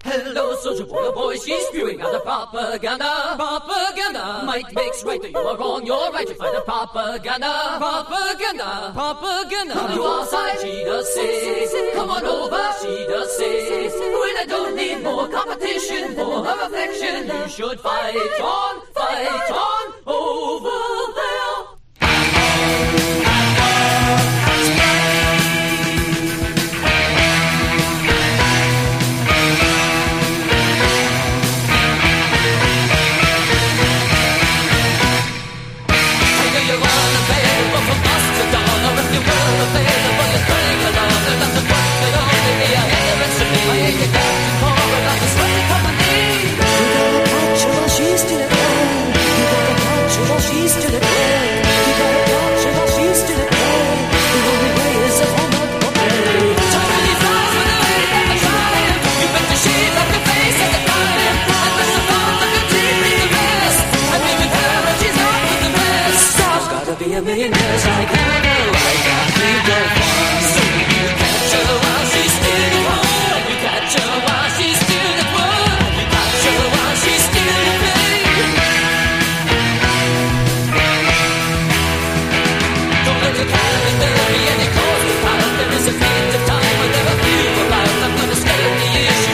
Hello, soldier boy, oh boy, she's spewing out the propaganda. Propaganda. Might makes right, though you are wrong, you're right, you fight the propaganda. Propaganda. Propaganda. Come to our side, she does say. Come on over, she does say. When I don't need more competition for her affection, you should fight on over there. Be a millionaire like I know I got to go.